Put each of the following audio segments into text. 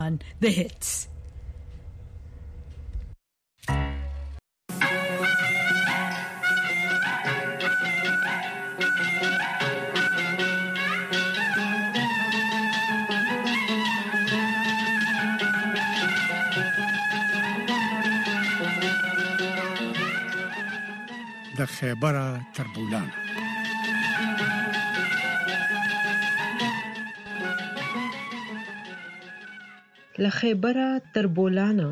The hits. د خیبره تربولان له خیبره تربولانه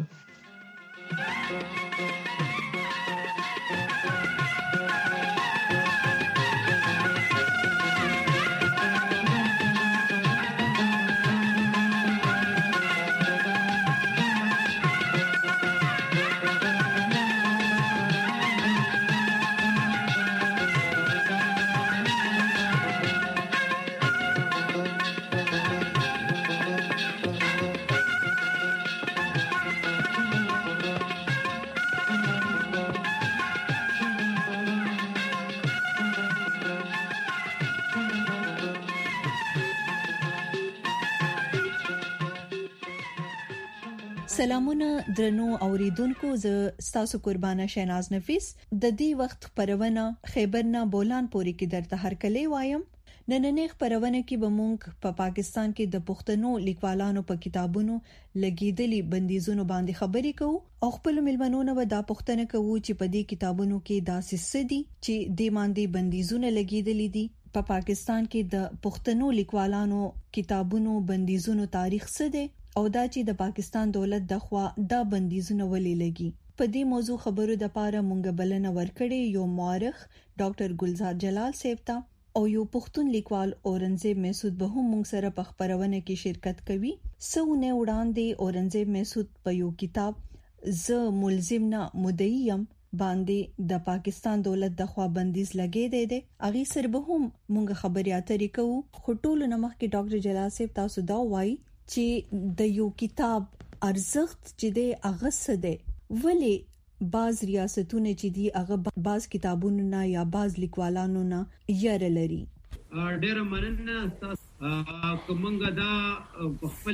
سلامونه درنو اوریدونکو، زه ستاسو قربانه شیناز نفیس د دې وخت خبرونه خیبرنا بولان پوري کې درته هرکلی وایم. نننې خبرونه کې به مونږ په پاکستان کې د پښتنو لیکوالانو په کتابونو لګیدلي بندیزونو باندې خبرې کوو او خپل ملمنونو به دا پښتنه کوو چې په دې کتابونو کې داسې څه دي چې د باندې بندیزونه لګیدلي دي. په پاکستان کې د پښتنو لیکوالانو کتابونو بندیزونو تاریخ څه دی او دا چې د پاکستان دولت د خوا دا بندیزونه ولې لګي. په دې موضوع خبرو د پاره مونږ بلنه ورکړې یو مورخ ډاکټر ګلزار جلال سیفتا او یو پښتون لیکوال اورنګزیب مسعود به هم مونږ سره په خبرونه کې شرکت کوي. سونه وړاندې اورنګزیب مسعود په یو کتاب ز ملزم نه مدعیم باندې د پاکستان دولت د خوا بندیز لګې دی. اغه سر به هم مونږ خبرې اترې کوو. خټول نمخ کې ډاکټر جلال سیف تاسو دا وایي چې د یو کتاب ارزښت چې د اغه سده ولی باز ریاستونه چې دی اغه باز کتابونو نه یا باز لیکوالانو نه یاره لري. ډېر مننه تاسو کومنګ دا خپل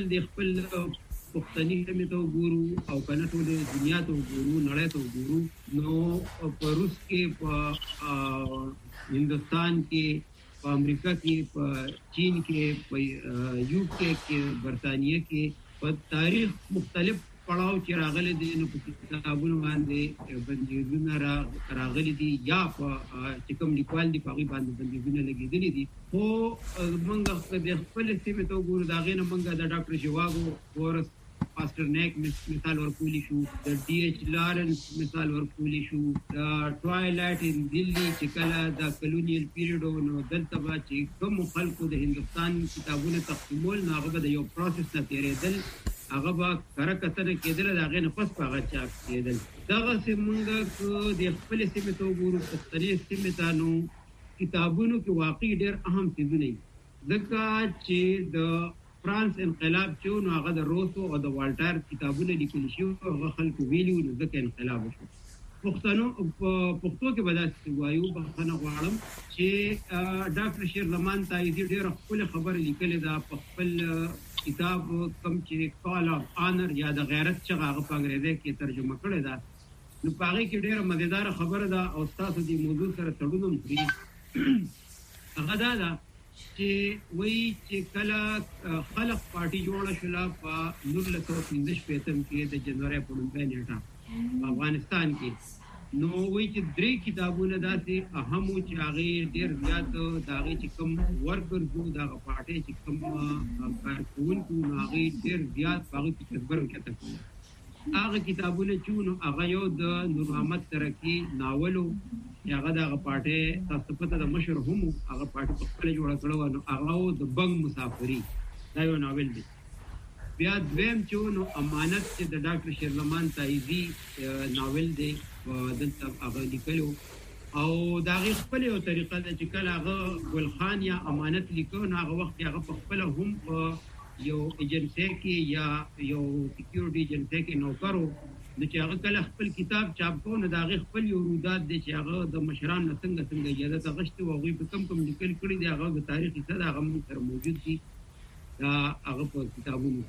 پښتني کمی ته وګورو او کنه ټول دنیا ته وګورو، نړۍ ته وګورو، نو په روس کې، په هندستان کې، په امریکا کې، په چین کې، په یو کې، برتانیې کې په تاریخ مختلف پړاو چې راغلي دي نو په کتابونو باندې بندیزونه راغلي دي یا په چې کوم لیکوال دي په هغه باندې بندیزونه لګیدلي دي. خو موږ د خپل سیمه ته وګورو، دا غینه موږ د ډاکټر شواغو ورس پاسترنیک مثال ورکولی شو، د ډي ایچ لارنس مثال ورکولی شو، د ټوایلایټ ان دلی چې کله د کلونیل پیریډ نو دلته با چې کوم خلکو د هندستان کتابونه تقسیمول نه هغه د یو پروسس نه تیرېدل، هغه با کرکتنه کېدل، دا غینه پس په هغه چاپ کېدل. دغه سیمونګه د خپل سیمه ته وګورو، پښتني سیمه ته نو کتابونو کې واقعي ډېر اهم څه دي. ځکه چې د فرانس انقلاب چې نو هغه د روسو او د والټر کتابونه لیکل شو، هغه خلکو ویلو نو ځکه انقلاب وشو. پښتو کې بداسي وایو بخنه غواړم چې ډاکټر شیرزمان تایزی ډېر خپل خبر لیکل دا په خپل کتاب کم چې کال اف آنر یا د غیرت چې هغه په انګریزي کې ترجمه کړی دا، نو هغه کې ډېر مزیدار خبره ده او تاسو دې موضوع سره تړونم کړی. هغه دا چې وایي چې کله خلق پارټي جوړه شوه په 1915 کې د جنوري په لومړۍ نیټه افغانستان کې، نو وایي چې درې کتابونه داسې اهم چې هغه ډېر زیات داغه چې کوم ورکرز دا پارټي چې کوم کارکونکو هغه ډېر زیات هغه کتابونه کتل. هغه کتابونه چې نو هغه یو د نور محمد ترکی ناولو هغه د پارټي تاسو پته د مشر هم هغه پارټي په خپل جوړ کړو، نو هغه د بنګ مسافری دا یو ناول دی. بیا دویم چې نو امانت چې د ډاکټر شیرزمان تایزی ناول دی دلته هغه لیکلو او دا غي خپل یو طریقه ده چې کله هغه ګل خان یا امانت لیکو نو هغه وخت هغه په خپل هم یو ایجنسی کې یا یو سکیورټي ایجنسی کې نوکرو، نو چې هغه کله خپل کتاب چاپ کو نو دا غي خپل یو رودات دي چې هغه د مشران څنګه اجازه غشته او غي په کم لیکل کړي دي، هغه د تاریخ څخه هغه موږ سره موجود دي دا هغه په کتابونو کې.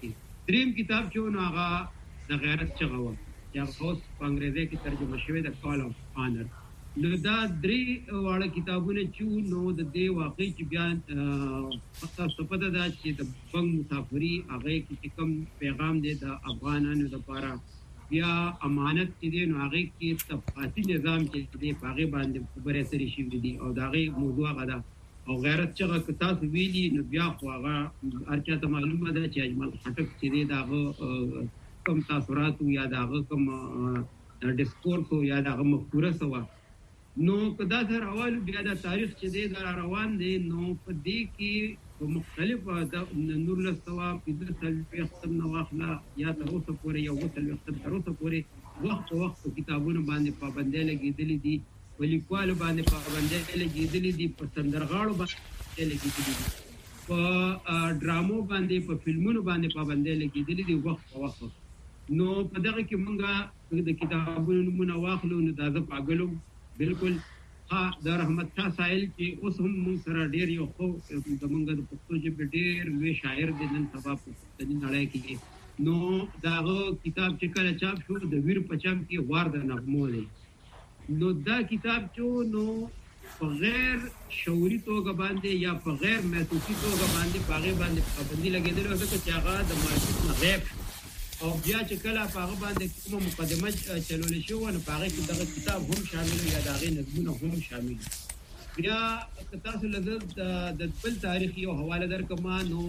دریم کتاب چې نو هغه د غیرت چغه و چې اوس په انګریزي کې ترجمه شوی د کال اف آنر. نو دا درې واړه کتابونه چې نو د دې واقعي چې بیا تاسو پته ده چې د بنګ مسافري هغه کې کوم پیغام دی د افغانانو لپاره، بیا امانت چې دی نو هغه کې تفصیلي نظام چې دی هغه باندې خبرې اترې شوې دي او دا هغه موضوع غدا او غیرت چې تاسو ویلي نو بیا خو هغه ارچا ته معلومه ده چې اجمل خټک چې دی دا کوم تاثرات یا دا کوم ډیسکورس یا دا مفکوره سوا نو کدا سره اول بیا دا تاریخ چې دی دا روان دی نو په دې کې په مختلفه د نور له سوا په دې ختم نو واخلا یا تر اوسه پورې یو وصل ختم تر اوسه پورې وخت کتابونه باندې پابندۍ لګېدلې دي، ولیکوال باندې پابندۍ لګېدلې دي، په سندرغاړو باندې لګېدلې دي، په ډرامو باندې په فلمونو باندې پابندۍ لګېدلې دي وخت. نو په دغه کې مونږه د کتابونو نمونه واخلو نو دا زه پاګلم بالکل د رحمت شاه سائل چې اوس هم موږ سره ډېر یو خو د مونږ د پښتو ژبې ډېر لوی شاعر دی نن سبا په پښتني نړۍ کې. نو داغه کتاب چې کله چاپ شو د ویر پچام کې وار د نغمو دی. نو دا کتاب چې نو په غیر شعوري توګه باندې یا په غیر محسوسي توګه باندې باغې باندې پابندي لګېدل او ځکه چې هغه د مارکیټ نه غیب او بیا چې کله په هغه باندې کومه مقدمه چلول شو نو په هغه کې دغه کتاب هم شامل یا د هغې نظمونه هم شامل. بیا که تاسو له د بل تاریخ یو حواله درکما نو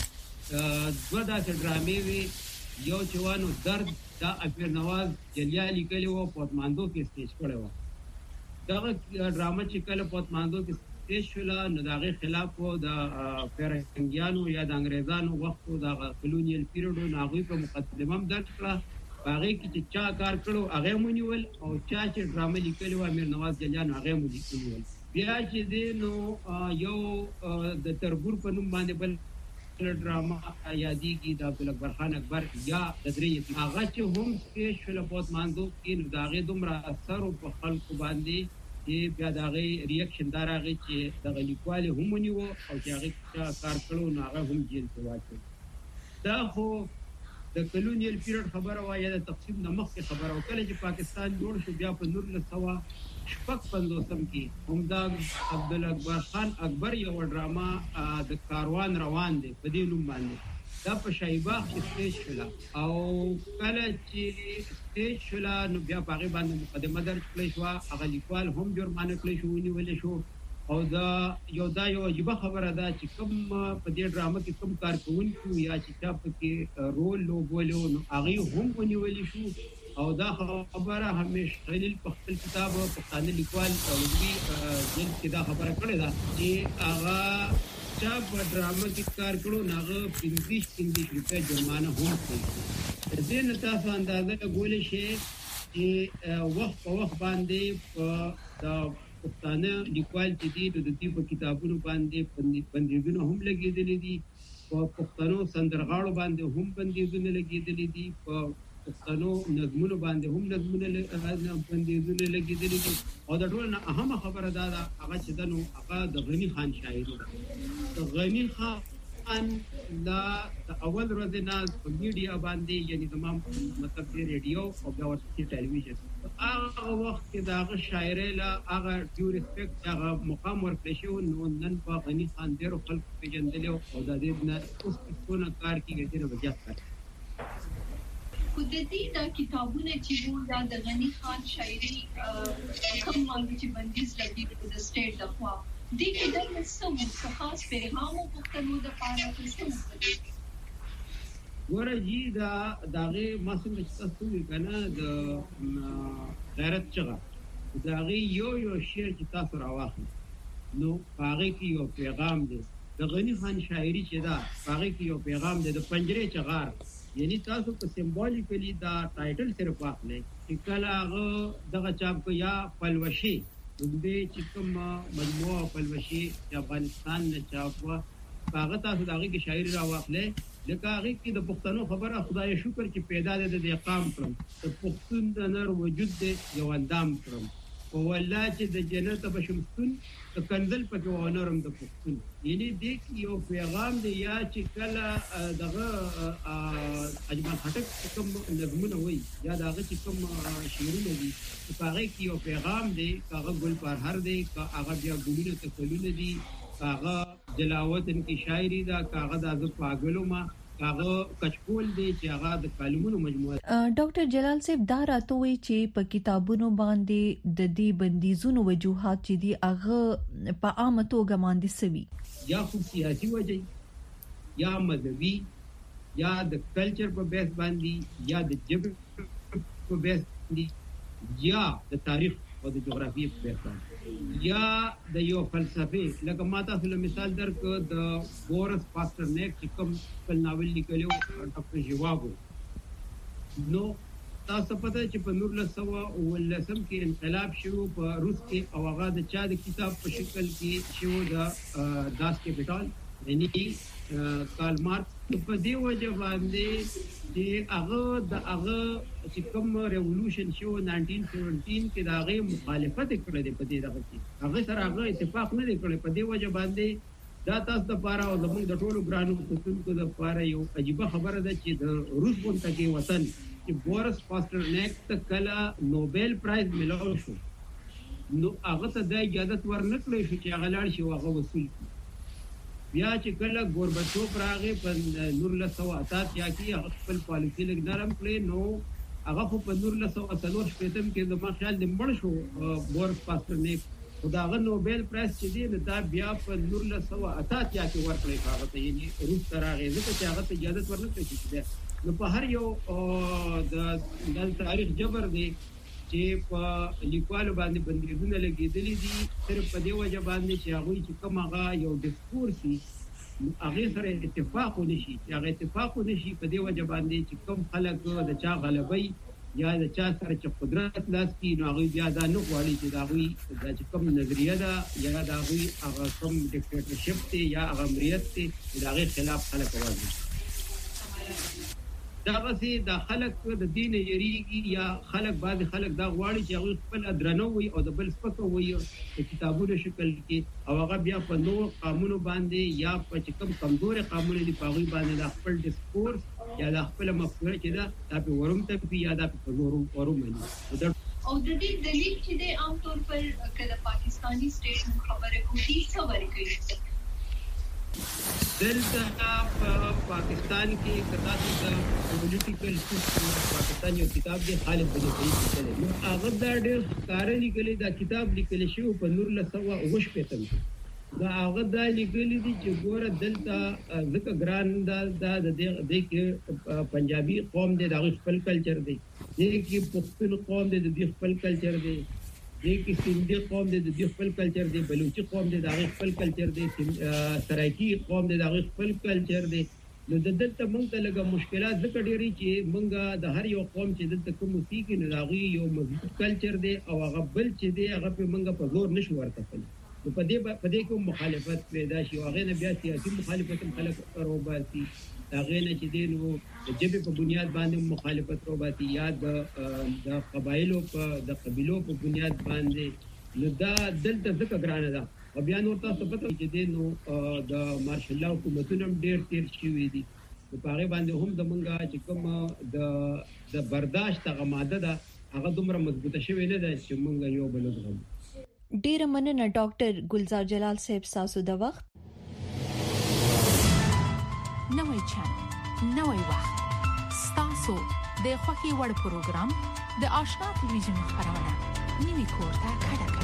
دوه داسې ډرامې وي، یو چې وانو درد دا امیر نواز جلیا لیکلی و پوتماندو کې سټیج کړی و. دغه ډرامه چې کله پوتماندو کې سټیج شوله نو د هغې خلاف و د فرهنګیانو یا د انګریزانو وخت و د کلونیل پیریډ نو هغوی په مقدمه هم درج کړه، په هغې کې چې چا کار کړو هغه یې ونیول او چا چې ډرامه لیکلې وه امیر نواز جلیا نو هغه یې ونیول. بیا چې دی نو یو د تربور په نوم باندې بل ډرامه یادېږي د عبدالاکبر خان اکبر یا د درې هغه چې هم سټیج شوله پوتماندو کې نو د هغې دومره اثر په خلکو باندې چې بیا د هغې ریاکشن دا راغی چې دغه لیکوال یې هم ونیوه او چې هغې چا کار کړو نو هغه هم جیل ته واچوي. دا خو د کلونیل پیریډ خبره وه یا د تقسیم نه مخکې خبره وه. کله چې پاکستان جوړ شو بیا په 1956 کې همدا عبدالاکبر خان اکبر یو ډرامه د کاروان روان دی په دې نوم باندې دا په شایباغ کې سټیج شوله او کله چې سټیج شوله نو بیا په هغې باندې مقدمه درج کړی شوه، هغه لیکوال هم جرمانه کړی شو ونیولی شو او دا یو عجیبه خبره ده چې کوم په دې ډرامه کې کوم کارکوونکي یا چې چا پکې رول لوبولی نو هغې هم ونیولی شو او دا خبره همیش خلیل په خپل کتاب پښتانه لیکوال علوي جلد کې دا خبره کړې ده چې هغه چا په ډرامه کې کار کړو نو هغه 25 روپۍ جرمانه هم کړي. د دې نه تاسو اندازه کولی شئ چې وخت په وخت باندې په د پښتانه لیکوال چې دي د دې په کتابونو باندې بندیزونه هم لګېدلي دي، په پښتنو سندرغاړو باندې هم بندیزونه لګېدلي دي، په پښتنو نظمونو باندې هم بندیزونه لګېدلي دي او د ټولو نه اهمه خبره دا ده هغه چې ده نو هغه د غني خان شاعري ده. د غني خان دا د اول ورځې نه په میډیا باندې یعنې زما مطلب د ریډیو او بیا ورپسې ټلویزیون هغه وخت کې د هغه شاعرۍ له هغه ډیو ریسپیکټ هغه مقام ورکړی شوی نو نن په غني خان ډېرو خلکو پېژندلی او د دې نه اوس څونه کار کېږي دې نه به زیات کار خو د دې دا کتابونه چې وو دا د غني خان شاعري کوم باندې چې بندیز لګېږي د سټیټ د خوا دې کې د څه خاص پیغام او پښتنو د پاره څه ګوره جي دا هغې ما څنګه چې تاسو وویل که نه د غیرت چغه د هغې یو شعر چې تاسو راواخلئ نو په هغې کې یو پیغام دی. د غني خان شاعري چې ده په هغې کې یو پیغام دی. د پنجرې چغار یعنی تاسو په سمبولیکلی دا ټایټل صرف واخلئ چې کله هغه دغه چاپ کو یا پلوشي دې چې کوم مجموعه پلوشي چې افغانستان نه چاپ وه په هغه تاسو د هغې کې شاعري راواخلئ لکه هغې کې د پښتنو خبره خدای شکر چې پیدا دی د دې قام کړم د پښتون د نر وجود دی یو اندام کړم او والله چې د جنت بشمستون د کنزل پکې ونرم د پښتون یعنی دې یو پیغام دی یا چې کله دغه اجمل خټک کوم نظمونه وي یا دغه چې کوم شعرونه دي هغه کې یو پیغام دی هغه ګل پرهر دی هغه بیا ګلونه تکلونه دي هغه جلاوطن کی شاعری دا هغه د پاګلو ما هغه کچکول دی چې هغه د کلمونو مجموعه ډاکټر جلال صاحب دا راتوي چې په کتابونو باندې د دې بندیزونو وجوهات چې دی هغه په عامه توګه باندې سوي یا خو سیاسي وجه یا مذهبي یا د کلچر په بیس باندې یا د جبر په بیس باندې یا د تاریخ او د جغرافیې په بیس باندې یا د یو فلسفي لکه ماته فل مثال درک د بورس پاسترنیک چې کوم خپل ناول لیکلو ډاکټر جواب نو تاسو پته چې په 1919 کې انقلاب شروع په روس کې او هغه د چا د کتاب په شکل کې شروع د داس کیپټال یعنی کارل مارکس په دې وجه باندې چې هغه چې کوم ریولوشن شو 1917 کې دا غي مخالفت کړې په دې دغه کې هغه سره هغه اتفاق نه کړی په دې وجه باندې دا تاسو د پاره او زموږ د ټولو ګرانو کتونکو د پاره یو عجیب خبره ده چې د روس غونډه کې وطن چې بورس پاسترنیک ته کله نوبل پرایز ملو شو نو هغه ته د اجازه ورنکړې شو چې هغه لاړ شي هغه وصول بیا چې کله ګوربچوف راغی په 1988 کې خپل پالیسی لګ نرم کړې نو هغه په 1940 کې د ما خیال د مړ شو بورس پاسترنیک خداغه نوبل پرایز چې دی دا بیا په 1988 کې ورکړی هغه ته یعنی روس راغی ځکه چې هغه ته اجازه ورنکړې شي نو په هر یو د تاریخ جبر دی چې په لیکوالو باندې بندیزونه لګیدلې دي صرف په دې وجه باندې چې هغه چې کوم هغه یو ډیسکورسي هغه سره اتفاق ونشي هغه اتفاق ونشي په دې وجه باندې چې کوم خلک د چا غلبي یا د چا سره چې قدرت لاس کې نو هغه بیا دا نه غواړي چې دا وي چې کوم نظریه ده یا دا وي هغه کوم ډیکټیټرشپ دی یا هغه امریت دی دا غي خلاف خلک وایي دا غسي د خلک د دین یریږي یا خلک بعض خلک دا غواړي چې هغه خپل ادرنو وي او د بل سپکو وي په کتابونو شکل کې او هغه بیا په نو قانونو باندې یا په کوم کمزور قانون دي په غوي باندې د خپل ډیسکورس یا د خپل مفکوره چې دا په ورم ته یا د په ورم نه او د دې دلیل چې د عام طور پر کله پاکستانی سټیټ خبره کوي څه ورکوي دلته پاکستان کې کدا چې پولیټیکل سیستم پاکستان یو کتاب دی خالد بن سعید نو هغه دا ډېر کار لیکلی دا کتاب لیکل شو په 1919 دا هغه دا لیکلی دی چې ګوره دلته ځکه ګران دا د دې کې پنجابي قوم دی د خپل کلچر دی دې کې پښتون قوم دی د خپل کلچر دی دې کې سندي قوم د خپل کلچر دی بلوچي قوم د خپل کلچر دی سرایکی قوم د خپل کلچر دی نو دلته موږ ته لږه مشکلات ذکر ډیری چې موږ د هر یو قوم چې دلته کوم موسیقي نه راغی یو مضبوط کلچر دی او هغه بل چې دی هغه په موږ په زور نشو ورته کول نو په دې کوم مخالفت پیدا شي هغه نه بیا سیاسي مخالفت خلک روباسي هغه نه چې دی نو د جبه په بنیاد باندې مخالفت روباسي یا د قبایلو په بنیاد باندې نو دا دلته ځکه ګرانه ده او بیا نور تاسو پته چې دی نو د مارشل لا حکومتونو ډېر تیر شوی دي په هغه باندې هم زمونږه چې کوم د برداشت هغه ماده ده هغه دومره مضبوطه شوی نه ده چې مونږ یو بل وګورو ډیر مننه ډاکټر ګلزار جلال صاحب تاسو د وخت نوې چانل نوې وخت تاسو د خوښي وړ پروګرام د آشنا ټلویزیون خبرونه نیوي کوټه کډه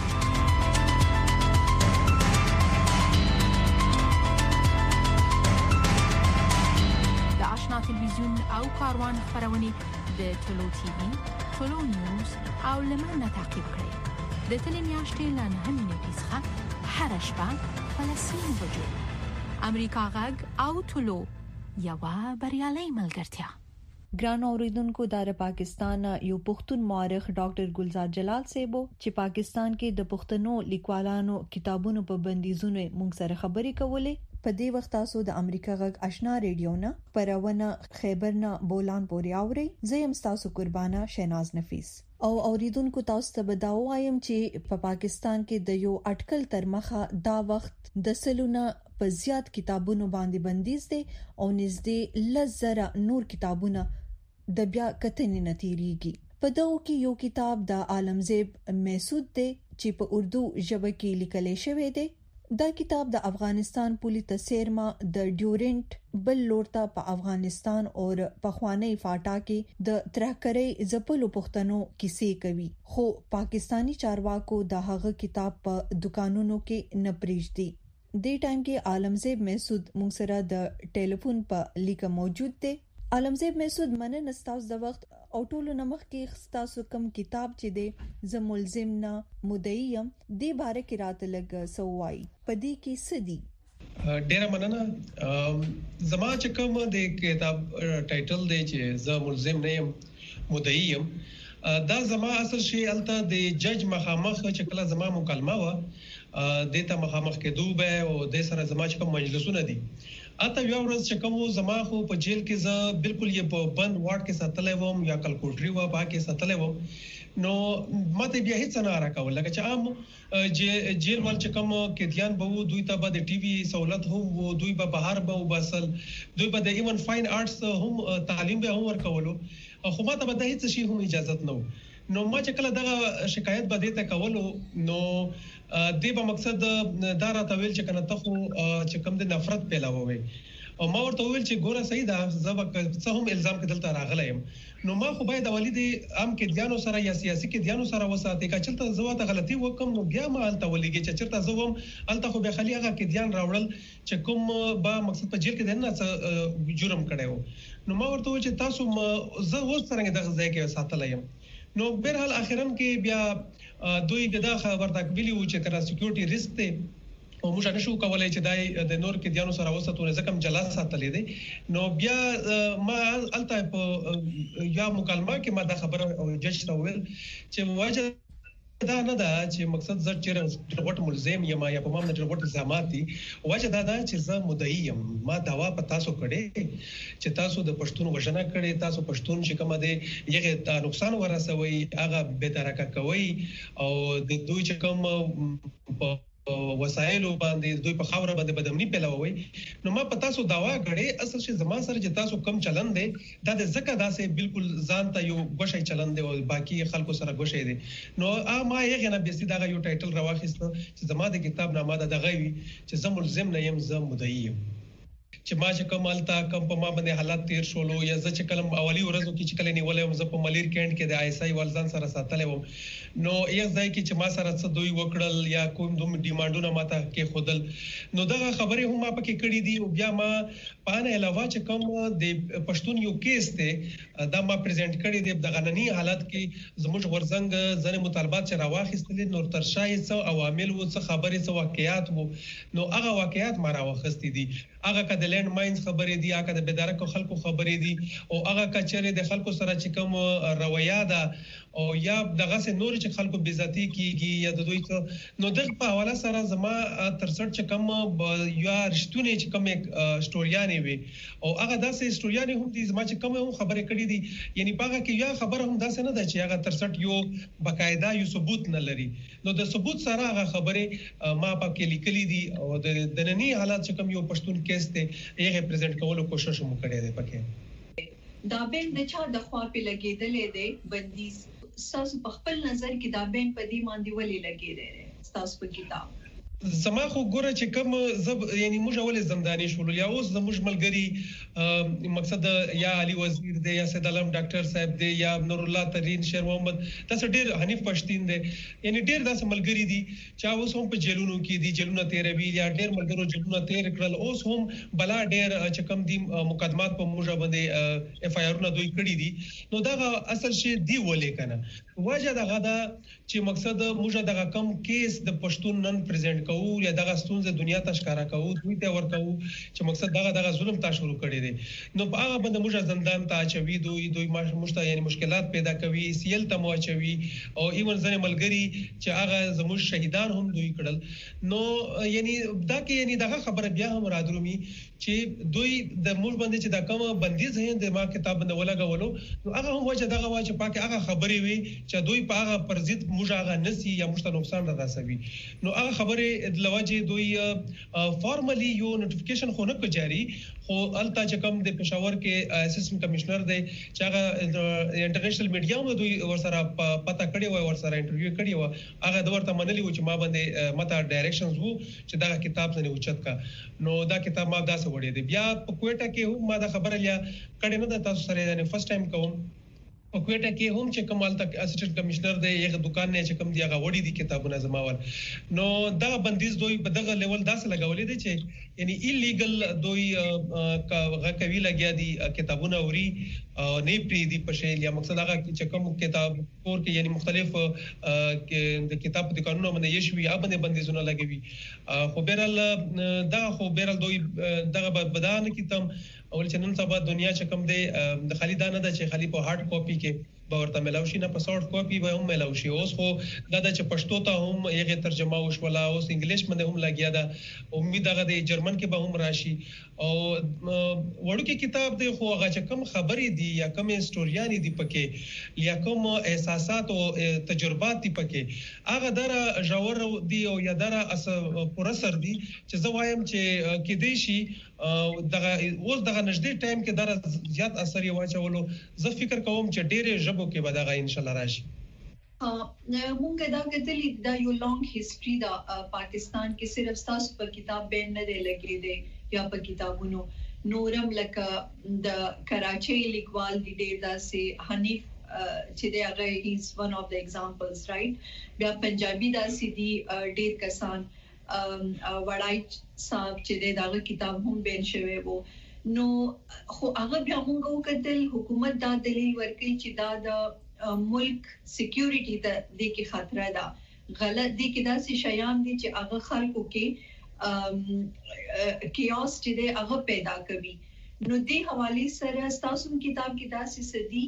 د آشنا ټلویزیون او کاروان خبرونه د ټولو ټي وي ټولو نیوز او لمنه تعقیب کړئ د تلې میاشتې له 9 نیټې څخه هر شپه په 3 بجو امریکا غږ او ټولو یوا بریالي ملګرتیا ګران اوریدونکو د پاکستان یو پښتون مورخ ډاکټر ګلزار جلال صاحب چې پاکستان کې د پښتنو لیکوالانو کتابونو په بندیزونو موږ سره خبرې کولې په دې وخت تاسو د امریکا غږ آشنا ریډیو نه پرونه خیبرنا بولان پورې اوري. زه يم تاسو قربانه شیناز نفیس او اوریدونکو تاسو ته بداو وایم چې په پاکستان کې د یو اټکل تر مخه دا وخت د سلونه په زیات کتابونو باندې بندیز دي او نږدې لزره نور کتابونه د بیا کتنې نتیریږي. په دغه کې یو کتاب د عالمزیب محسود دی چې په اردو ژبه کې لیکل شوی دی. دا کتاب د افغانستان پولی تسیرما د ډیورنټ بل لورته په افغانستان او په خوانی فاټا کې د ترکرې زپلو پښتنو کیسې کوي، خو پاکستانی چارواکو د هغه کتاب په دکانونو کې نه پریږدي. دې ټایم کې عالمزیب محسود موږ سره د ټلیفون په لیکه موجود دی. عالمزیب محسود مننه تاسو د وخت او ټولو نمخ کې تاسو کوم کتاب چې دی ز ملزم نه مدعیم دی باره کې راته لګ سوای پدې کې سدي. ډیره مننه. زما چې کوم د کتاب ټایټل دی چې ز ملزم نه یم مدعیم، دا زما اصل شی الته د جج مخامخ چې کله زما مکالمه و دته مخامخ کې دوبه او د سره زما چې کوم مجلسونه دي اته یو ورځ چې کوم زما خو په جیل کې ز بالکل یې په بند وارد کې ساتلې وم یا کلکوټري و باکې ساتلې وم، نو ماته بیا هیڅ نه راکول لکه چې عام جیل ول چې کوم کېدیان به دوی ته به د ټي وي سہولت هم دوی به بهر به وباسل، دوی به د ایون فاین آرټس هم تعلیم به هم ورکولو، خو ماته به د هیڅ شي هم اجازه نه و. نو ما چې کله دغه شکایت به دې ته کولو نو دې په مقصد دا راته ویل چې کنه ته خو چې کوم د نفرت پیلاوي، او ما ورته ویل چې ګوره صحیح ده زه څه هم الزام کې دلته راغلی یم، نو ما خو باید ولید عام کې دیانو سره یا سیاسي کې دیانو سره وساتې کا چلته زواته غلطي وکم نو بیا ما الته ولېږي چې چرته زوم الته خو به خلی هغه کې دیان راوړل چې کوم با مقصد په جیل کې نه جرم کړو. نو ما ورته ویل چې تاسو زه اوس څنګه دغه ځای کې ساتلای یم. نو بهرحال اخرن کې بیا دوی دغه خبر تکویلی و چې کړه سکیورټي ریسک ته او موږ نشو کولای چې دای د نور کې دیانو سره وساتونه ځکه جلاس ساتلې دي. نو بیا ما الته په یا مکالمه کې ما دا خبره جج ته ویل چې واجه دا نه دا چې مقصد زړه چې ډېر ملزم یم یا په مامه ډېر الزامات دي، واجه دا چې زه مدعي یم. ما داوا په تاسو کړې چې تاسو د پښتون وژنه کړې، تاسو پښتون چې کومه دي یغه نقصان ورسوي هغه به ترکه کوي او د دوی چې کوم وسایلو باندې دوی په خاور باندې بدمنی پیلاوي. نو ما پتا سو داوا غړې اصل شي زما سره چې تاسو کم چلن دي دا د زکه داسې بالکل ځان ته یو غوښي چلن دي او باقي خلکو سره غوښي دي. نو ما یې غنه به سي دا یو ټایټل راوخیست چې زما د کتاب نامه دا دغه وی چې زه ملزم نه یم زه مدعي یم، چې ما چې کوم التا کم په ما باندې حالات تیر شولو یا زه چې کلم اولی ورځو کې چې کله نیولې زه په ملیر کینټ کې د آی اس آی والزان سره ساتلې وم. نو یو ځای کې چې ما سره څه دوی وکړل یا کوم دوم ډیمانډونه ماته کې خودل، نو دغه خبره هم ما پکې کړې دي. او بیا ما پانه علاوه چې کوم د پښتون یو کیس ته دا ما پریزنټ کړی دی د غننی حالت کې زموږ ورزنګ ځنه مطالبات چې راوخیستل نور تر شای څو عوامل وو څه خبرې څه واقعیات وو، نو هغه واقعیات ما راوخستې دي. هغه کده لینډ ماینز خبرې دي، هغه د بدارکو خلکو خبرې دي، او هغه کچره د خلکو سره چې کوم رویه ده او یا دغه سه نور چې خلکو بیزتی کیږي یا د دوی ته، نو دغه په حواله سره زما تر څټ چې کوم یا رښتونه چې کوم سټوریانې وي او هغه داسې سټوریانې هم دي زما چې کوم هم خبرې کړې دي، یعنی پاګه کې یا خبره هم داسې نه ده چې هغه تر څټ یو باقاعده یو ثبوت نه لري. نو د ثبوت سره هغه خبره ما پکې لیکلې دي او د نننی حالات چې کوم یو پښتون کیس ته یې ریپرزینټ کولو کوشش مو کړی دی. پکې دا بین د چا د خوا په لګیدلې دی بندیز تاسو په خپل نظر کې دا بین په دې باندې ولې لګیدل تاسو په کتاب؟ زما خو ګوره چې کوم یعنی موږ اول زنداني شول یا اوس زموږ ملګری مقصد یا علي وزیر دی یا سید علم ډاکټر صاحب دی یا نور الله ترین شیر محمد تاسو ډیر حنیف پښتين دی، یعنی ډیر داسې ملګری دي چې اوس هم په جیلونو کې دي، جیلونه تیروي یا ډیر ملګرو جیلونه تیر کړل، اوس هم بلا ډیر چې کوم دي مقدمات په موږ باندې اف آی آرونه دوی کړی دي. نو دا اصل شی دی ولې کنه وجه دغه دا چې مقصد موږ دغه کم کیس د پښتون نن پریزنټ کوو یا دغه ستونزه دنیا ته ښکارا کوو دوی ته ورکو چې مقصد دغه ظلم تا شروع کړی دی نو په هغه باندې موږ زندان ته اچوي دوی مشته یعنی مشکلات پیدا کوي سیل ته مو اچوي او ایون ځنه ملګری چې هغه زموږ شهیدان هم دوی کړل نو یعنی دا کې یعنی دغه خبره بیا هم رادرومي چې دوی د موږ باندې چې دا کوم بندیز هي د ما کتاب باندې ولګولو نو هغه هم وجه دغه واچ پاکه هغه خبرې وي چې دوی په هغه پر ضد موږ هغه نسی یا موږ ته نقصان رسوي نو هغه خبره د لواجه دوی فارملی یو نوټیفیکیشن خو نه جاری خو التا چې کوم د پېښور کې اسسټنټ کمشنر دی چې هغه انټرنیشنل میډیا هم دوی ورسره پتا کړی و ورسره انټرویو کړی و هغه د ورته منلی و چې ما باندې ماته ډایریکشنز وو چې دا کتاب څنګه اوچت کا نو دا کتاب ما دا څه وړي دی بیا په کوټه کې هم ما دا خبره لیا کړي نه د تاسو سره یعنی فرست ټایم کوم په کوټه کې هم چې کمال تک اسسټنټ کمشنر دی یو دکان نه چې کم دی هغه وړي دي کتابونه زماول نو دا بندیز دوی په دغه لیول داسې لګولې دي چې یعنی ایلیګل دوی کوي لګیا دي کتابونه اوري نه پری دي په شی یا مقصد هغه چې کوم کتاب کور کې یعنی مختلف د کتاب د قانونو باندې یشوي یا باندې بندیزونه لګوي خو بیرل دوی دغه بدان کتاب اول چې نن سبا دنیا چې کوم دی د خالي دانه د چې خالي په هارد کاپی کې باورته ملاوي نه په سافټ کاپی به هم ملاوي اوس خو دا د چې پښتو ته هم یغه ترجمه وشولا اوس انګلیش باندې هم لګیا دا امید هغه د جرمن کې به هم راشي او وړو کې کتاب دی خو هغه چې کوم خبرې دي یا کوم استوریانی دي پکې یا کوم احساسات او تجربات دي پکې هغه دره جوړ دي او یا دره پرسر دي چې زه وایم چې کې دی شي دغه اوس دغه نږدې ټایم کې دره زیات اثر یې واچولو زه فکر کوم چې ډېرې ژبو کې به دغه ان شاء الله راشي مونږ دا کتلی دا یو لانګ هیستوري دا پاکستان کې صرف تاسو په کتاب بین نه دی لګې دی یا په کتابونو نورم لکه د کراچي لیکوال دی ډېر داسې حنیف چې دی هغه هیز ون اف د ایگزامپلز رائټ بیا پنجابي داسې دی ډېر کسان وړای صاحب چې دغه کتاب هم بین شوی وو نو خو هغه بیا موږ وکتل حکومت دا دلیل ورکړي چې دا د ملک سکیورټي ته د کې خطر ده غلط دي کې داسې شیان دي چې هغه خلکو کې کیاس چې دی هغه پیدا کوي نو دې حواله سره تاسو کتاب کې داسې سدي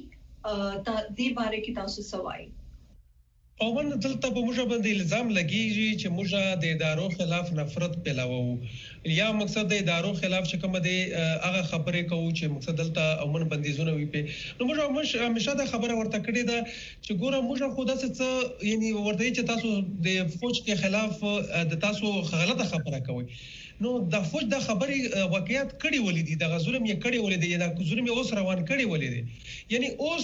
دې باره کې تاسو سوای او باندې دلته په موږ باندې الزام لګیږي چې موږ د ادارو خلاف نفرت پیلاوو یا مقصد د ادارو خلاف چې کوم دی هغه خبرې کوو چې مقصد دلته امن بندیزونه وي په نو موږ همیشه دا خبره ورته کړې ده چې ګوره موږ خو داسې څه یعنی ورته چې تاسو د فوج کې خلاف د تاسو غلطه خبره کوي نو د فوج د خبرې واقعیت کړي ولې دي د ظلم یې کړي ولې دي د ظلم یې اوس روان کړي ولې دي یعنی اوس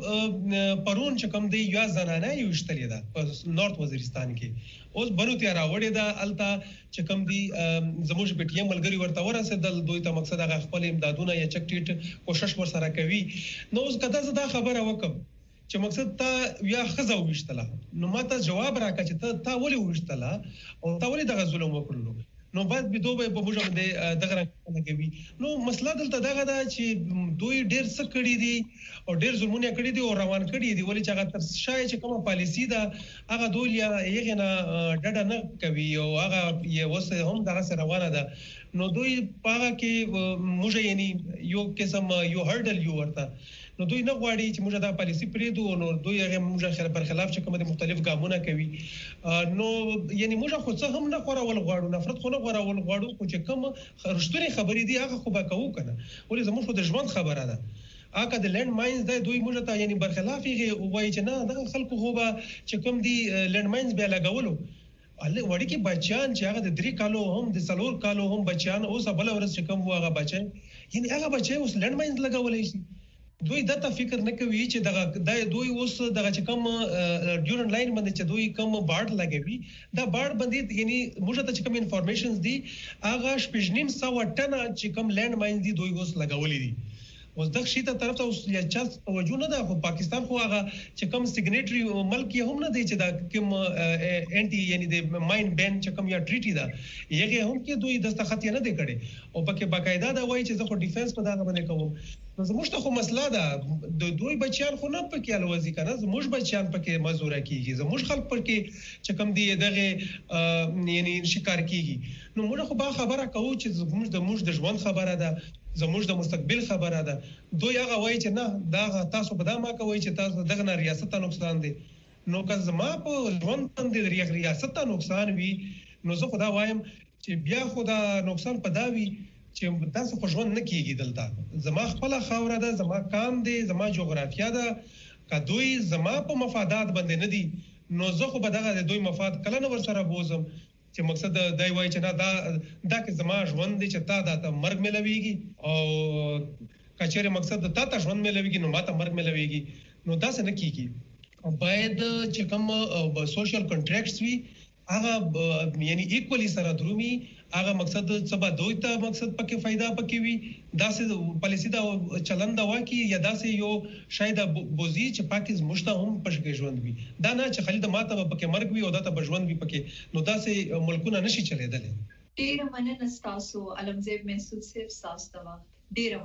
پرون چې کوم دی یا زنانه یو اشتلې ده په نورث وزیرستان کې اوس بنوتی راوړې ده الته چې کوم دی زموږ پټیم ملګری ورته ورسېدل دوی ته مقصد هغه خپل امدادونه یا چکټیټ کوشش ورسره کوي نو اوس کدا زدا خبره وکم چې مقصد تا یا خزه وشتله نو ماته جواب راکړه چې تا ولې وشتله او تا ولې دغه ظلم وکړلو نو بعد به دوی په موږ باندې دغه راکوي نو مسله دلته دغه دا چې دوی ډېر څه کړی دي او ډېر ظلمونه کړی دي او روان کړی دي ولې چې هغه تر شای چې کومه پالیسی ده هغه دوی یې نه ډډه نه کوي او هغه یې وسه هم دغه سره روانه ده نو دوی پاره کې موږ یعنی یو قسم یو هرډل یو ورته نو دوی نه غواړي چې موږ دا پالیسی پریدو نو دوی هغه موږ پر خلاف چې کومه مختلف ګامونه کوي نو یعنی موږ خو څه هم نه غواړو نفرت خو نه غواړو خو چې کوم رښتونی خبرې دي هغه خو به کوو کنه ولې زموږ خو د ژوند خبره ده اګه د لند ماینز د دوی موږ ته یعنی برخلاف یې وایي چې نه د خلکو خو به چې کوم دي لند ماینز به لګولو الله وړي کې بچان چې هغه د 3 کالو هم د 4 کالو هم بچان اوس بل ورځ چې کوم هغه بچان یعنی هغه بچي اوس لند ماینز لګولای شي دوی دته فکر نه کوي چې دغه دوی اوس دغه چې کوم ډیورن لاین باندې چې دوی کوم بارډ لګوي دا بارډ باندې یعنی موږ ته چې کوم انفارمیشنز دي هغه شپږنیم 100 ټنه چې کوم لند ماینز دي دوی اوس لګولې دي اوس د شي ته طرف ته اوس یا چا توجه نه ده. خو پاکستان خو هغه چې کوم سیګنیټری ملک یې هم نه دی چې دا کوم انټي یعنی د ماین بین چې کوم یا ټریټي ده یغه هم کې دوی دستخط نه دی کړي او پکې باقاعده دا وایي چې زه خو ډیفنس په دغه باندې کوم. نو زموږ ته خو مسله ده د دوی بچیان خو نه پکې الوزي کنه، زموږ بچیان پکې مزوره کیږي، زموږ خلک پکې چې کوم دی دغه یعنی شکار کیږي. نو موږ خو با خبره کوو چې زموږ د ژوند خبره ده، زموږ د مستقبل خبره ده. دوی هغه وایي چې نه دا تاسو په دامه کوي چې تاسو دغه نه ریاست ته نقصان دي. نو که زما په ژوند باندې ریاست ته نقصان وي نو زه خدا وایم چې بیا خدا نقصان پداوي چې تاسو په ژوند نه کیږي دلته. زما خپل خاوره ده، زما کام دی، زما جغرافیا ده. که دوی زما په مفادات باندې نه دي نو زه خو به دغه دوی مفاد کله نه ورسره بوزم چې مقصد دای وای چې نه دا کې زما ژوند دي چې تا د مرګ ملويږي او کچېره مقصد د تا ژوند ملويږي نو ماته مرګ ملويږي. نو دا څنګه کیږي؟ باید چې کوم سوشل کنټراکټس وي هغه یعنی ایکولی سره درومي. هغه مقصد سبا دوی ته مقصد پکې फायदा پکې وي دا سه پالیسی دا چلند واکي یا دا سه یو شاید بوزي چې پاکستان مشته هم پښکې ژوند وي. دا نه چې خالد ماته پکې مرګ وي او دا ته بژوند وي پکې. نو دا سه ملکونه نشي چلیدل. ډیر مننه تاسو علمزیب محسود صاحب تاسو ډیر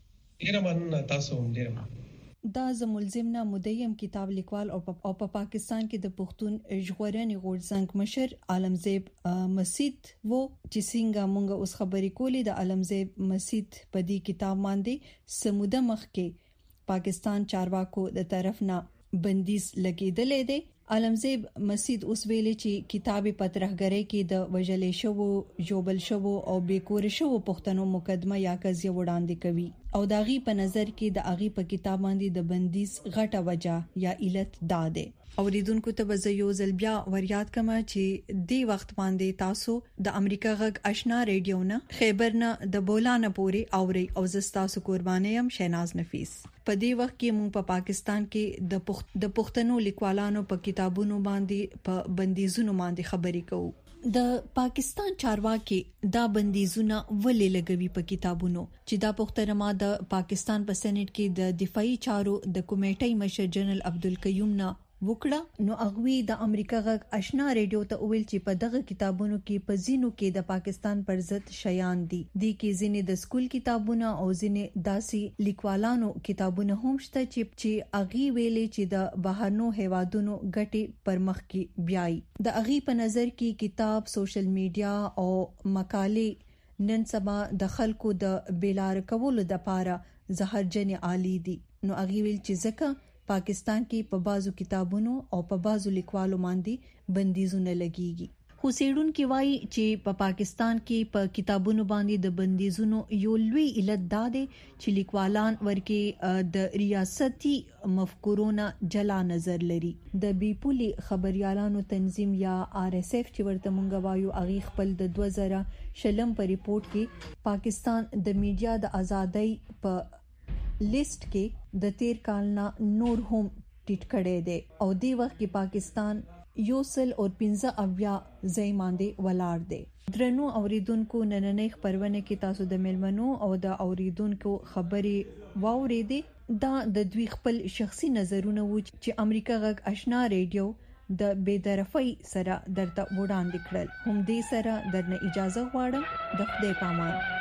مننه تاسو ډیر مننه. دا زملزمنا مدیم کتاب لیکوال او په پاکستان کې د پښتون ژغورنې غورځنګ مشر عالمزیب مسید وو چې څنګه مونږ اوس خبرې کولې د عالمزیب مسید په دې کتاب باندې سموده مخ کې پاکستان چارواکو د طرف نه بندیز لګیدلې ده. عالمزیب مسید اوس ویلي چې کتابي پترهګری کې د وجلې شوو جوبل شوو او بیکور شوو پښتنو مقدمه یا قضیه وړاندې کوي او داغي په نظر کې د اغي په کتاب باندې د بندیز غټه وجہ یا علت داده. اوریدونکو ته وزیو زلبیا وریاد کما چې دی وخت باندې تاسو د امریکا غږ آشنا ریډیو نه خیبر نه د بولانه پوري اوري او زستا سو قرباني يم شیناز نفیس. په دې وخت کې مونږ په پاکستان کې د پښتنو لیکوالانو په کتابونو باندې په بندیزونو باندې خبرې کوو. د پاکستان چارواکي دا بندیزونه ولې لګوي په کتابونو چې دا پښتنه ما د پاکستان په سېنات کې د دفاعي چارو د کمیټې مشر جنرال عبدالقیوم نه وکړه. نو اغوی د امریکا غږ آشنا ریډیو ته ویل چې په دغه کتابونو کې په زینو کې د پاکستان پر ضد شیان دي. د کې زینې د سکول کتابونه او زینې داسي لیکوالانو کتابونه هم شته چې اغي ویلې چې د بهرنو هیوادونو ګټي پر مخ کې بیاي. د اغي په نظر کې کتاب، سوشل میډیا او مقالې نن سبا د خلکو د بیلار کولو د پاره زهرجن عالی دي. نو اغي ویل چې ځکه پاکستان کې په بازو کتابونو او په بازو لیکوالو باندې بندیزونه لګيږي. خو سیډون کې وایي چې په پاکستان کې په کتابونو باندې د بندیزونو یو لوی علت دا دی چې لیکوالان ورکه د ریاستي مفکورونو جلا نظر لري. د بیپولي خبريالانو تنظیم یا RSF چې ورته مونږ وایو اغي خپل د 2000 په ریپورت کې پاکستان د میډیا د ازادۍ په لیست کې د 13 کال نه نور هم ټیټ کړي دي او د وخت کې پاکستان یوسل او 15 ځایماندې ولاړ دي. درنو اوریدونکو نننې خبرونه کې تاسو د ملمنو او د اوریدونکو خبري واورېدي. دا د دوی خپل شخصي نظرونه و چې امریکا غږ آشنا ریډیو د بيدرفي سره درته وړاندې کړل. هم دې سره درنه اجازه غواړم. د خدای پامان.